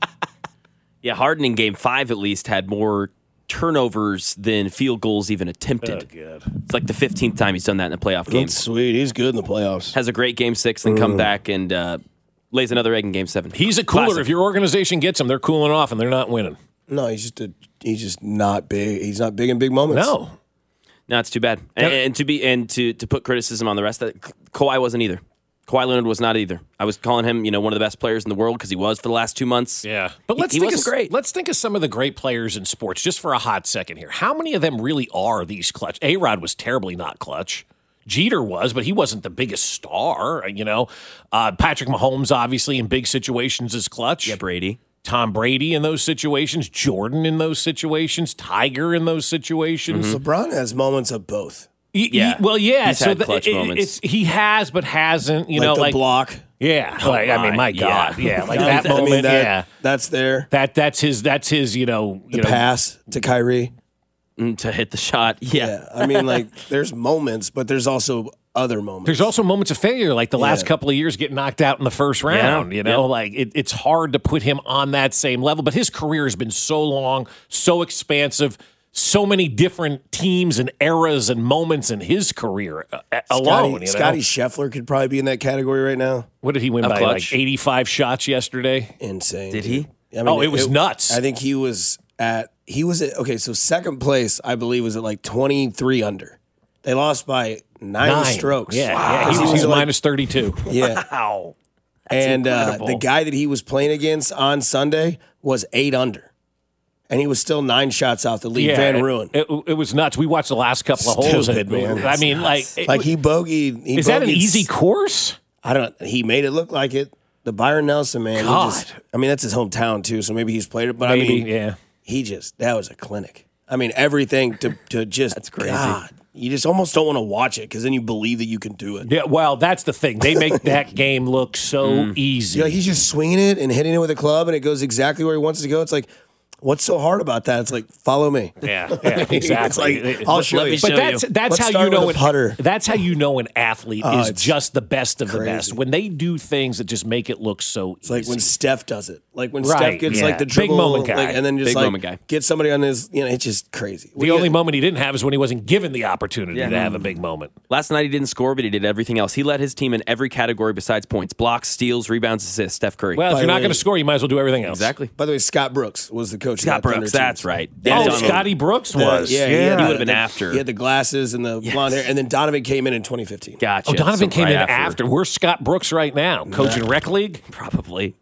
yeah, Harden in game five at least had more turnovers than field goals even attempted. Oh, good. It's like the fifteenth time he's done that in a playoff game. That's sweet. He's good in the playoffs. Has a great game six, then come back and uh, lays another egg in game seven. He's a cooler. Classic. If your organization gets him, they're cooling off and they're not winning. No, he's just a, he's just not big. He's not big in big moments. No. No, it's too bad. And, and to be and to to put criticism on the rest of it, Ka- Kawhi wasn't either. Kawhi Leonard was not either. I was calling him, you know, one of the best players in the world because he was for the last two months. Yeah, but He- let's he think wasn't of, great. Let's think of some of the great players in sports just for a hot second here. How many of them really are these clutch? A-Rod was terribly not clutch. Jeter was, but he wasn't the biggest star. You know, uh, Patrick Mahomes obviously in big situations is clutch. Yeah, Brady. Tom Brady in those situations, Jordan in those situations, Tiger in those situations. LeBron has moments of both. He- Yeah. he- well, yeah. He's so had the- clutch it- moments. It's, he has, but hasn't. You like know, the like block. yeah. Like I mean, my yeah. God, yeah. Like I that mean, moment, that- yeah. That's there. That that's his. That's his. You know, The you know, pass to Kyrie. Mm, to hit the shot. Yeah. Yeah. I mean, like, there's moments, but there's also other moments. There's also moments of failure, like the last Yeah. couple of years getting knocked out in the first round. You know, yeah. like it, it's hard to put him on that same level. But his career has been so long, so expansive, so many different teams and eras and moments in his career uh, alone. Scotty, You know? Scotty Scheffler could probably be in that category right now. What did he win Of by? clutch. Like eighty-five shots yesterday. Insane. Did he? I mean, Oh, it was nuts. I think he was at he was at okay. So second place, I believe, was at like twenty-three under. They lost by nine, Nine strokes. Yeah, Wow. yeah. He was, He he was was like- minus thirty-two. Yeah. Wow. and uh, incredible. the guy that he was playing against on Sunday was eight under, and he was still nine shots out the lead. Yeah, Van it- Ruin. It, it was nuts. We watched the last couple of holes. Stupid, and- man. I mean, like, like he bogeyed. He is that an bogeyed- easy course? I don't. He made it look like it. The Byron Nelson man. he God. just- I mean, that's his hometown too, so maybe he's played it. But Maybe, I mean, yeah. he just that was a clinic. I mean, everything to to just That's crazy. God, you just almost don't want to watch it because then you believe that you can do it. Yeah, well, that's the thing. They make that game look so easy. Yeah, he's just swinging it and hitting it with a club, and it goes exactly where he wants it to go. It's like, what's so hard about that? It's like, follow me. Yeah, yeah, exactly. It's like, I'll show let you. me But show that's you. that's Let's how start you know with an a putter. That's how you know an athlete Oh, is it's just the best of the crazy. best when they do things that just make it look so It's like easy. when Steph does it. Like when Right, Steph gets yeah. like the Big dribble, moment guy. like, and then just Big like moment guy. get somebody on his. You know, it's just crazy. the only moment he didn't have is when he wasn't given the opportunity Yeah. to have a big moment. Last night he didn't score, but he did everything else. He led his team in every category besides points, blocks, steals, rebounds, assists. Steph Curry. Well, if By you're the not way- going to score, you might as well do everything else. exactly. By the way, Scott Brooks was the coach. Scott of that Thunder Brooks. team. That's right. Oh, Donovan- Scotty Brooks was. Yeah, yeah. He, had He the- would've been the- after. He had the glasses and the blonde hair, and then Donovan came in in twenty fifteen. Gotcha. Oh, Donovan So came right in after. Where's Scott Brooks right now? Coaching rec league? Probably.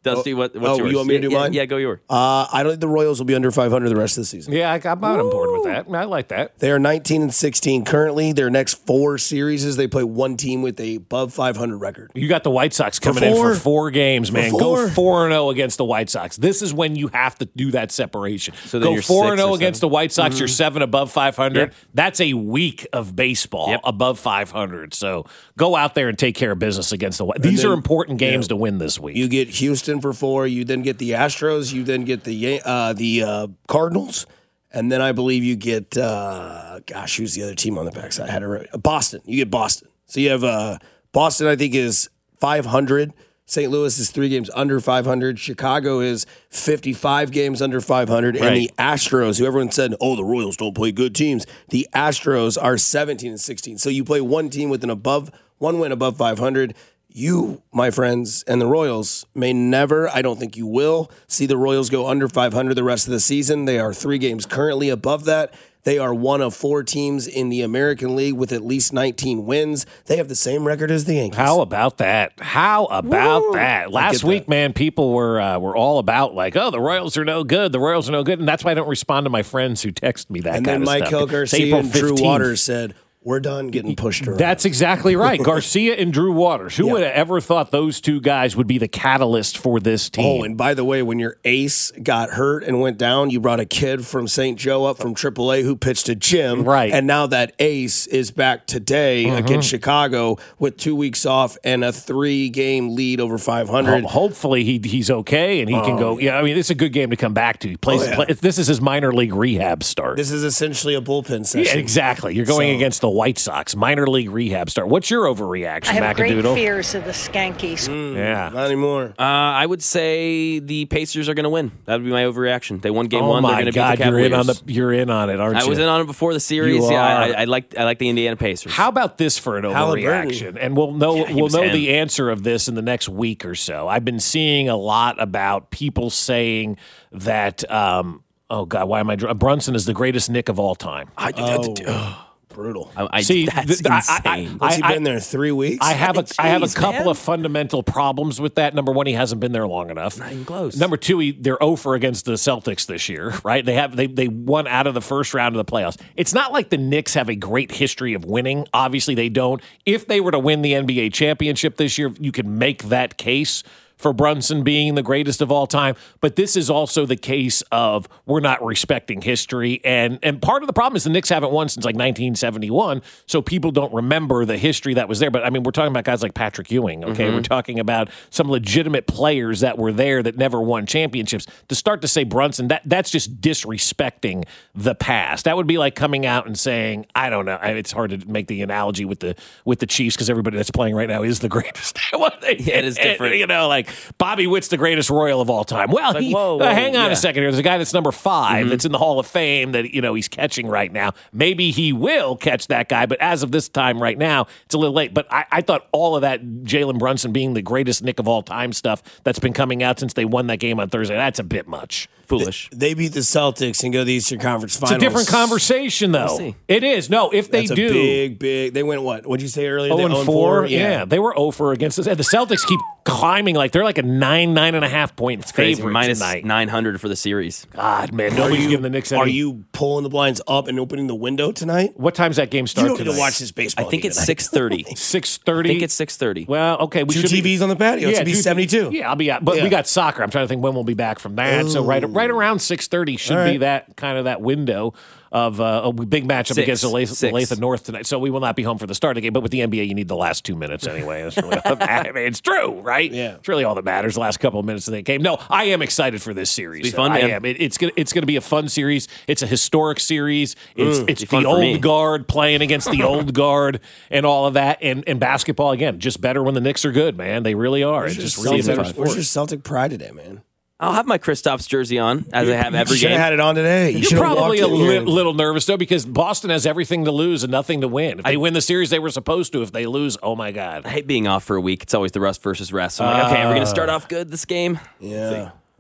Dusty, what, what's oh, yours? you want me to do yeah, mine? Yeah, yeah, go yours. Uh, I don't think the Royals will be under five hundred the rest of the season. Yeah, I, I'm on board with that. I like that. They are nineteen and sixteen currently. Their next four series is they play one team with a above five hundred record. You got the White Sox coming in for four games, man. Go four and zero against the White Sox. This is when you have to do that separation. So then go you're four and six or zero against the White Sox. Mm-hmm. You're seven above five hundred. Yep. That's a week of baseball Yep. above five hundred. So go out there and take care of business against the White. These then, are important games you know, to win this week. You get Houston for four. You then get the Astros. You then get the Yan- uh, the uh, Cardinals. And then I believe you get, uh, gosh, who's the other team on the backside? I had it right. Boston. You get Boston. So you have uh, Boston, I think, is five hundred. Saint Louis is three games under five hundred. Chicago is fifty-five games under five hundred. Right. And the Astros, who everyone said, oh, the Royals don't play good teams. The Astros are seventeen and sixteen. So you play one team with an above, one win above five hundred. You, my friends, and the Royals may never, I don't think you will, see the Royals go under five hundred the rest of the season. They are three games currently above that. They are one of four teams in the American League with at least nineteen wins. They have the same record as the Yankees. How about that? How about Woo! that? Last that. week, man, people were uh, were all about like, oh, the Royals are no good. The Royals are no good, and that's why I don't respond to my friends who text me that And kind then of Mike stuff. Hill It's Garcia April and Drew fifteenth. Waters said, we're done getting pushed around. That's exactly right. Garcia and Drew Waters. Who Yeah. would have ever thought those two guys would be the catalyst for this team? Oh, and by the way, when your ace got hurt and went down, you brought a kid from Saint Joe up from triple A who pitched a Jim. Right. And now that ace is back today Mm-hmm. against Chicago with two weeks off and a three-game lead over five hundred. Ho- hopefully he he's okay and he can go. Yeah, I mean, it's a good game to come back to. He plays. Oh, yeah. play, this is his minor league rehab start. This is essentially a bullpen yeah, session. exactly. You're going So- against the White Sox, minor league rehab start. What's your overreaction, I have great Macadoodle? fears of the Skankies. Mm, Yeah. Not anymore. Uh, I would say the Pacers are going to win. That would be my overreaction. They won game oh one. They're my going to beat God, the you're Cavaliers. in on the you're in on it, aren't I you? was in on it before the series. You Yeah, I, are. I, I like I like the Indiana Pacers. How about this for an Halliburton. overreaction? And we'll know Yeah, he we'll was know him. the answer of this in the next week or so. I've been seeing a lot about people saying that. Um, oh God, why am I? dr- Brunson is the greatest Knick of all time. I, Oh, brutal. I, I, See, that's th- I- insane. I- I- What's he been there, three weeks? I have a I have a Jeez, couple man. of fundamental problems with that. Number one, he hasn't been there long enough. Not even close. Number two, he, they're oh for against the Celtics this year, right? They have they they won out of the first round of the playoffs. It's not like the Knicks have a great history of winning. Obviously, they don't. If they were to win the N B A championship this year, you could make that case for Brunson being the greatest of all time. But this is also the case of we're not respecting history. And and part of the problem is the Knicks haven't won since like nineteen seventy-one, so people don't remember the history that was there. But I mean, we're talking about guys like Patrick Ewing, okay? Mm-hmm. We're talking about some legitimate players that were there that never won championships. To start to say Brunson, that that's just disrespecting the past. That would be like coming out and saying, I don't know, it's hard to make the analogy with the with the Chiefs because everybody that's playing right now is the greatest. What they- Yeah, it is different. You know, like Bobby Witt's the greatest Royal of all time. Well, Like, he, whoa, uh, whoa, hang on yeah. a second here. There's a guy that's number five Mm-hmm. that's in the Hall of Fame that, you know, he's catching right now. Maybe he will catch that guy, but as of this time right now, it's a little late. But I, I thought all of that Jalen Brunson being the greatest Knick of all time stuff that's been coming out since they won that game on Thursday, that's a bit much. Foolish. They beat the Celtics and go to the Eastern Conference It's Finals. a different conversation, though. see. It is. No, if they That's do. a big, big. They went what? What'd you say earlier? Oh They and own four, yeah. They were oh for against us. And the Celtics keep climbing like they're like a nine, nine and a half point Crazy. favorite Minus tonight. nine hundred for the series. God, man, Are nobody's you, giving the Knicks any. are you pulling the blinds up and opening the window tonight? What time's that game You start don't need tonight? to watch this I baseball. think game it's tonight. six thirty. six I thirty. think it's six thirty. Well, okay. We Two should T Vs be, on the patio. It's yeah, to be two- seventy-two. Yeah, I'll be out. But Yeah. we got soccer. I'm trying to think when we'll be back from that. So right, right around six thirty should All be right. that kind of that window of uh, a big matchup Six. against the Lathe, Six. Lathe North tonight. So we will not be home for the start of the game. But with the N B A, you need the last two minutes anyway. That's really all that matters. I mean, it's true, right? Yeah. It's really all that matters. The last couple of minutes of the game. No, I am excited for this series. It's gonna be fun, I man. am. It, it's gonna it's gonna be a fun series. It's a historic series. It's Mm, it's it'd be fun the for old me. guard playing against the old guard and all of that. And and basketball again, just better when the Knicks are good, man. They really are. It's just really a better Celtic, where's sport. your Celtic pride today, man? I'll have my Kristaps jersey on as I have every You should game. have had it on today. You You're should have probably walked a in here li- and- little nervous though because Boston has everything to lose and nothing to win. If they win the series they were supposed to, if they lose, oh my God. I hate being off for a week. It's always the rust versus rest. So I'm like, okay, we're going to start off good this game. Yeah.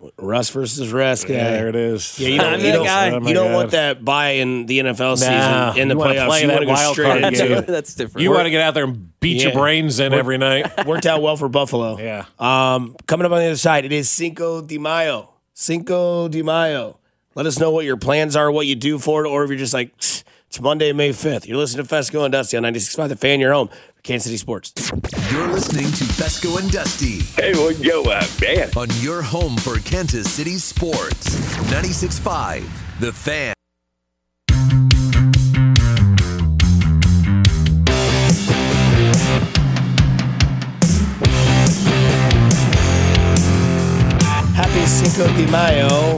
Russ versus Russ guy. Yeah, there it is. Yeah, you don't, you don't, guy. you don't want that bye in the N F L season Nah, in the you wanna playoffs. play You that want to go wild straight card into game. it. That's different. You want to get out there and beat your Yeah. brains in every night. Worked out well for Buffalo. Yeah. Um, coming up on the other side, it is Cinco de Mayo. Cinco de Mayo. Let us know what your plans are, what you do for it, or if you're just like, it's Monday, May fifth. You're listening to Fesco and Dusty on ninety-six point five, The Fan, your home for Kansas City Sports. You're listening to Fesco and Dusty. Hey, what yo, uh, man? On your home for Kansas City sports. ninety-six point five, The Fan. Happy Cinco de Mayo.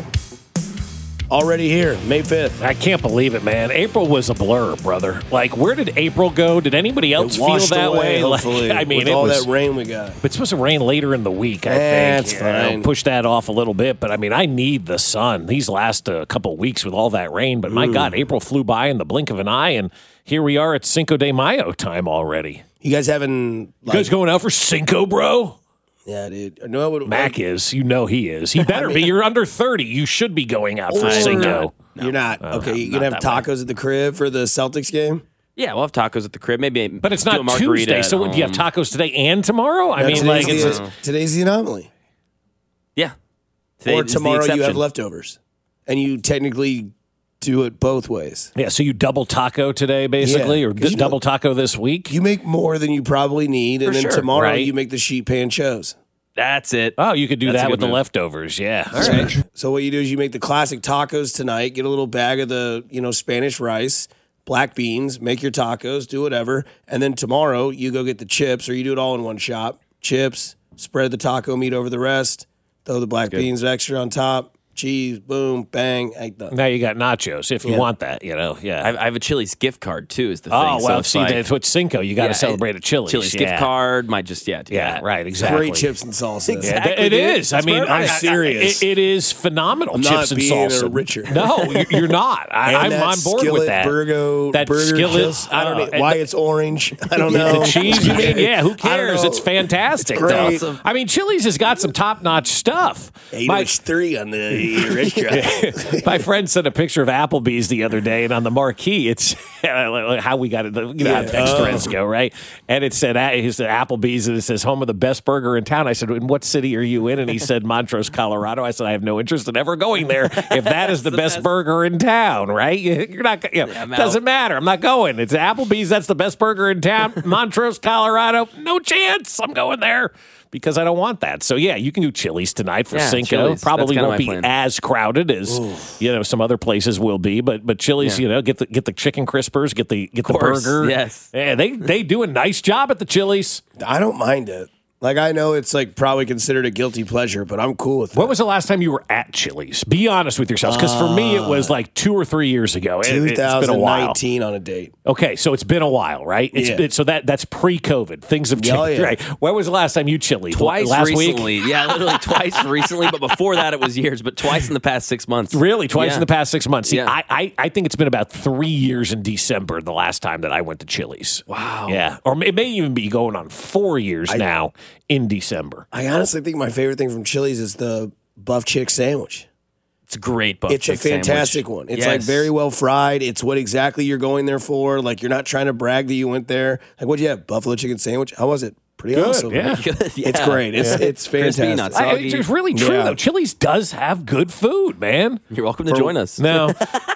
Already here, May fifth. I can't believe it, man. April was a blur, brother. Like, where did April go? Did anybody else It feel washed that away, way? Like, hopefully, I mean, with it all was, that rain we got. It's supposed to rain later in the week, I Eh, think. it's You know, fine. push that off a little bit, but I mean, I need the sun. These last uh, couple of weeks with all that rain, but my Mm. God, April flew by in the blink of an eye, and here we are at Cinco de Mayo time already. You guys having You guys going out for Cinco, bro? Yeah, dude. No, what, Mac is. You know he is. He better be. You're under thirty. You should be going out for Or- Cinco. You're not. No, okay, no, you not gonna have that way. tacos at the crib for the Celtics game? Yeah, we'll have tacos at the crib. Maybe, But it's do a not margarita Tuesday, at so do you have home. tacos today and tomorrow? I No, mean, today's like, it's the, just, today's the anomaly. Yeah. Today Or is the tomorrow you have exception. leftovers, and you technically do it both ways. yeah. So you double taco today, basically, Yeah, or 'cause d- you double know- taco this week. You make more than you probably need, and For then sure, tomorrow right. you make the sheet pan shows. That's it. Oh, you could do That's a that good with the move. leftovers. Yeah. All right. So what you do is you make the classic tacos tonight. Get a little bag of the you know Spanish rice, black beans. Make your tacos. Do whatever, and then tomorrow you go get the chips, or you do it all in one shop. Chips. Spread the taco meat over the rest. Throw the black beans extra on top. Cheese. Boom. Bang. Ain't done. Now you got nachos if you Yeah. want that. You know. Yeah. I have, I have a Chili's gift card too. Is the thing? oh So well, it's see, like, that's what Cinco. You got to yeah, celebrate a Chili's. Chili's yeah. gift card. Might just yeah. Do Yeah. that. Right. Exactly. Great chips and salsa. Yeah, Exactly, it dude. is. I That's mean, perfect. I, I'm serious. It, it is phenomenal. I'm chips not and being a salsa. Richard. No, you- you're not. I, And I'm that on board skillet with that. Burgo, that burger skillet. kills- I don't uh, know and why the- it's orange. I don't know. The cheese, you mean? Yeah, who I don't cares? know. It's fantastic. It's great. though. I mean, Chili's has got some top-notch stuff. Eight My, inch three on the restaurant. my friend sent a picture of Applebee's the other day, and on the marquee, it's how we got it. You know how Yeah. text Oh. threads go, right? And it said, he said Applebee's, and it says home of the best burger in town. I said, in what city are you in? And he said Montrose, Colorado. I said, I have no interest in ever going there if that is the, the best, best. burger in town, right? You're not. You know, Yeah, I'm doesn't out. matter. I'm not going. It's Applebee's. That's the best burger in town. Montrose, Colorado. No chance. I'm going there. Because I don't want that. So, yeah, you can do Chili's tonight for Yeah, Cinco. Chili's. Probably That's kinda won't my be plan. as crowded as you know some other places will be, but but Chili's, Yeah. you know, get the get the chicken crispers, get the get the course, burger. yes. Yeah, they they do a nice job at the Chili's. I don't mind it. Like, I know it's like probably considered a guilty pleasure, but I'm cool with it. When was the last time you were at Chili's? Be honest with yourselves, because for me it was like two or three years ago. It, it's been a while. twenty nineteen on a date. Okay, so it's been a while, right? It's Yeah. been, so that that's pre-COVID. Things have changed, Oh, yeah. right? When was the last time you Chili's? Twice last recently. week. Yeah, literally twice recently. But before that, it was years. But twice in the past six months. Really, twice Yeah. in the past six months. See, Yeah. I, I I think it's been about three years in December the last time that I went to Chili's. Wow. Yeah, or it may even be going on four years now in December. I honestly think my favorite thing from Chili's is the buff chick sandwich. It's a great buff It's a chick sandwich. fantastic one. It's Yes. like very well fried. It's what exactly you're going there for. Like, you're not trying to brag that you went there. Like, what'd you have? Buffalo chicken sandwich? How was it? Pretty Good, awesome. yeah. Good, yeah. It's great. It's it's Crispy, fantastic. not I, soggy. it's really true Yeah. though. Chili's does have good food, man. You're welcome to join us. No,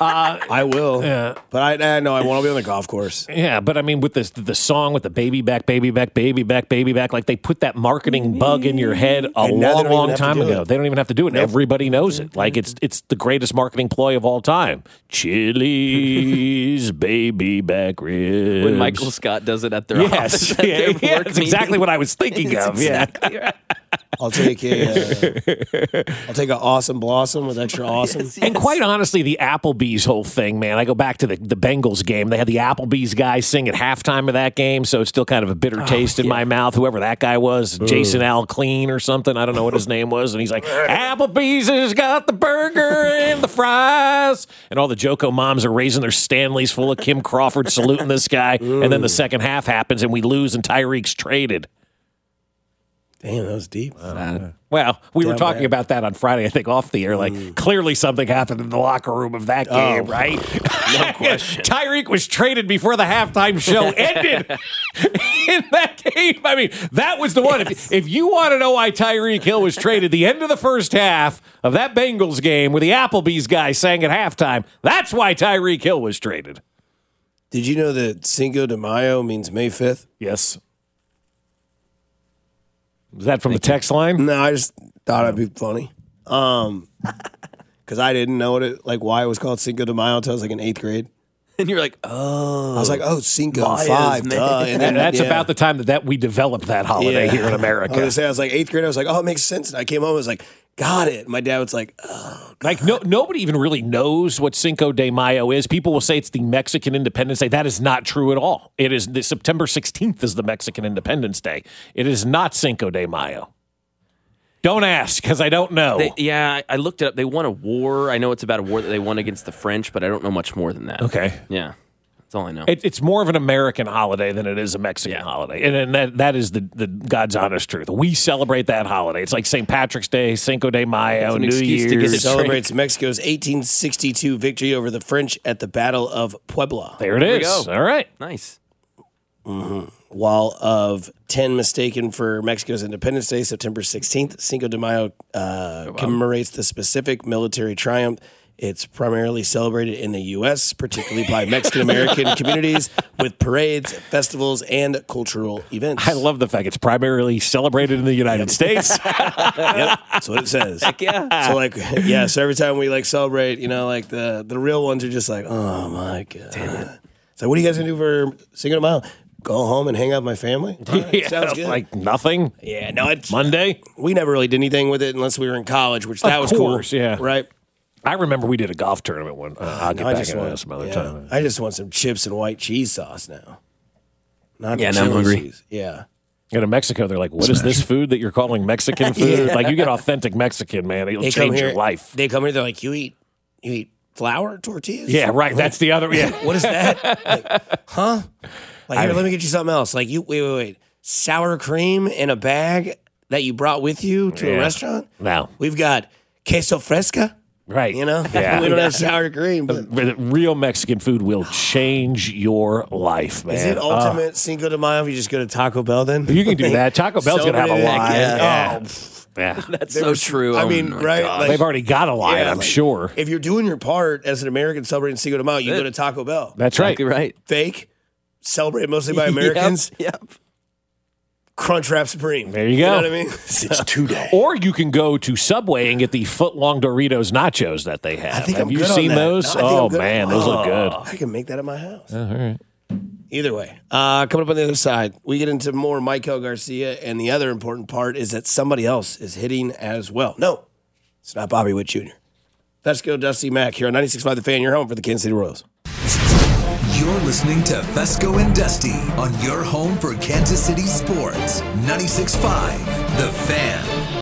I will. Yeah. But I, I know I want to be on the golf course. yeah, but I mean, with this the song with the baby back, baby back, baby back, baby back, like they put that marketing bug in your head a And now they long, don't even long have to time do ago. it. They don't even have to do it. Everybody knows it. Like it's it's the greatest marketing ploy of all time. Chili's baby back ribs. When Michael Scott does it at their office. Yes, at yeah, their yeah, work that's exactly meeting. what I was thinking It's of. Yeah. exactly right. I'll take a uh, I'll take an awesome blossom with extra awesome. Yes, And yes. quite honestly, the Applebee's whole thing, man, I go back to the, the Bengals game. They had the Applebee's guy sing at halftime of that game, so it's still kind of a bitter taste in yeah. my mouth. Whoever that guy was, Jason Al Clean or something. I don't know what his name was. And he's like, Applebee's has got the burger and the fries. And all the Joko moms are raising their Stanleys full of Kim Crawford saluting this guy. And then the second half happens and we lose and Tyreek's traded. Damn, that was deep. Uh, well, we Damn were talking bad. about that on Friday, I think, off the air. Like, Mm. clearly something happened in the locker room of that game, Oh, right? No question. Tyreek was traded before the halftime show ended in that game. I mean, that was the one. If, if you want to know why Tyreek Hill was traded, the end of the first half of that Bengals game where the Applebee's guy sang at halftime, that's why Tyreek Hill was traded. Did you know that Cinco de Mayo means May fifth? Yes. Was that from the text line? No, I just thought it'd be funny. Um, because I didn't know what it like why it was called Cinco de Mayo until I was like in eighth grade. And you're like, oh. I was like, oh, Cinco, Maya's, five, man. duh. And then, That's yeah. about the time that, that we developed that holiday Yeah. here in I was America. gonna say I was like eighth grade. I was like, oh, it makes sense. And I came home, I was like, got it. My dad was like, oh, Like no, nobody even really knows what Cinco de Mayo is. People will say it's the Mexican Independence Day. That is not true at all. It is the September sixteenth is the Mexican Independence Day. It is not Cinco de Mayo. Don't ask because I don't know. They, yeah, I I looked it up. They won a war. I know it's about a war that they won against the French, but I don't know much more than that. Okay. Yeah, that's all I know. It, it's more of an American holiday than it is a Mexican Yeah. holiday, and, and that that is the, the God's honest truth. We celebrate that holiday. It's like Saint Patrick's Day, Cinco de Mayo, It's an New excuse to get Year's. it celebrates Mexico's eighteen sixty-two victory over the French at the Battle of Puebla. There it There we is. go. All right. Nice. Mm-hmm. While of ten mistaken for Mexico's Independence Day, September sixteenth, Cinco de Mayo uh, commemorates the specific military triumph. It's primarily celebrated in the U S, particularly by Mexican-American communities with parades, festivals, and cultural events. I love the fact it's primarily celebrated in the United States. Yep, that's what it says. Heck yeah. So like, yeah. So every time we like celebrate, you know, like the the real ones are just like, oh my god. Damn it. So what are you guys gonna do for Cinco de Mayo? Go home and hang out with my family? All right, Yeah, sounds good. like nothing. Yeah, no, it's Monday. we never really did anything with it unless we were in college, which that Of was course, cool. yeah. Right. I remember we did a golf tournament one. Uh, I'll get No, I back just into want that some other yeah, time. I just want some chips and white cheese sauce now. Not Yeah, the now I'm chili hungry. cheese. Yeah. And in Mexico, they're like, "What is this food that you're calling Mexican food?" Yeah. Like you get authentic Mexican, man. It'll They come change here. your life. They come here. They're like, you eat, you eat flour tortillas. Yeah, right. That's the other. Yeah. What is that? Like, huh? Like, here, I- let me get you something else. Like, you wait, wait, wait. Sour cream in a bag that you brought with you to Yeah. a restaurant. No. We've got queso fresca. Right. You know, Yeah. we don't have sour cream. But But real Mexican food will change your life, man. is it Oh. ultimate Cinco de Mayo if you just go to Taco Bell? Then You can do that. Taco Bell's gonna have a Celebrate it. line. Yeah. Yeah. Oh, Yeah. That's They so were- true. I Oh mean, my right? God. Like- They've already got a line, Yeah, I'm like- sure. if you're doing your part as an American celebrating Cinco de Mayo, you go to Taco Bell. That's right. Exactly right. Fake, celebrated mostly by Americans. Yep. yep. Crunchwrap Supreme. There you You go. know what I mean? It's today. Or you can go to Subway and get the foot long Doritos nachos that they have. I think have I'm you good on seen that. those? No, I think Oh I'm good. man, those look good. I can make that at my house. Oh, all right. Either way, uh, coming up on the other side, we get into more Michael Garcia, and the other important part is that somebody else is hitting as well. No, it's not Bobby Witt Junior Let's go, Dusty Mack here on ninety-six point five The Fan. You're home for the Kansas City Royals. You're listening to Fesco and Dusty on your home for Kansas City sports. ninety-six point five The Fan.